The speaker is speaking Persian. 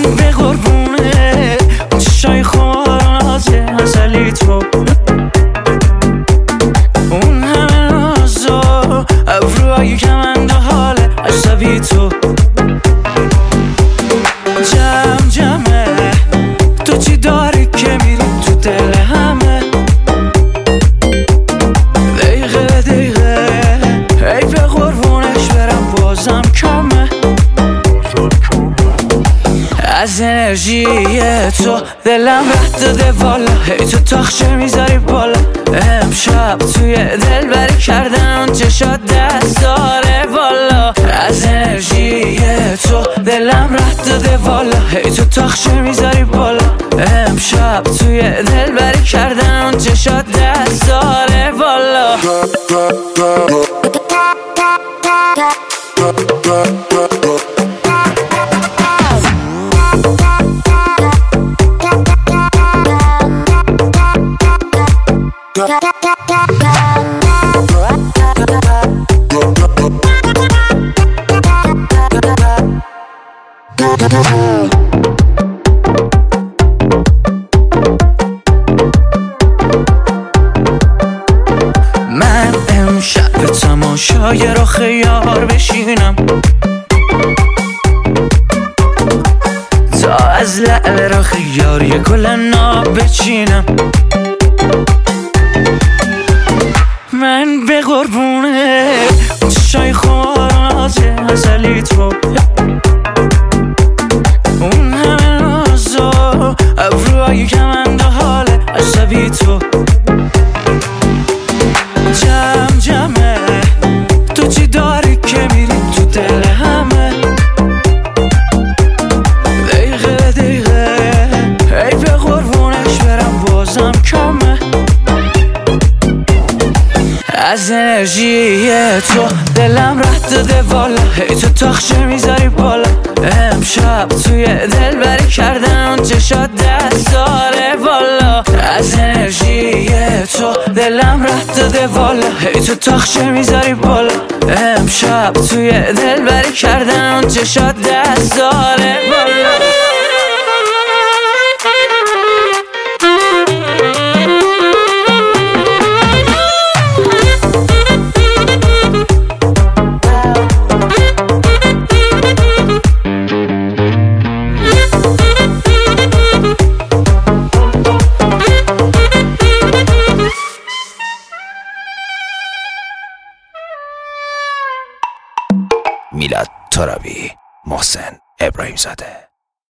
به قربونه اون چشای خوارناز ازلی تو، اون همه نازا ابروهای کمند و حال عصبی تو. جمع جمعه تو چی داری که میری تو دل همه، دقیقه به دقیقه ای به قربونش برم بازم کمه. از انرژی تو دلم رد داده والا، هی تو تاخچه میذاری بالا. امشب توی دل بری کردن چشات دست داره والا. از انرژی تو دلم رد داده والا، هی تو تاخچه میذاری بالا. امشب توی دل بری کردن چشات دست داره والا. من امشب به تماشای رخ یار بشینم، تا از لعل رخ یار یه گل ناب بچینم. من به قربونه اون چشای خوارناز ازلی تو، اون همه نازا ابروهای کمند و حال عصبی تو. جمع جمعه تو چی داری که میری تو دل همه، دقیقه به دقیقه ای به قربونش برم بازم کمه. از انرژی تو دلم رد داده والا، هی تو تاخچه میذاری بالا. امشب توی دل بری کردن چشات دست داره والا. از انرژی تو دلم رد داده والا، هی تو تاخچه میذاری بالا. امشب توی دل بری کردن چشات دست داره والا. میلاد طارمی، محسن ابراهیم زاده.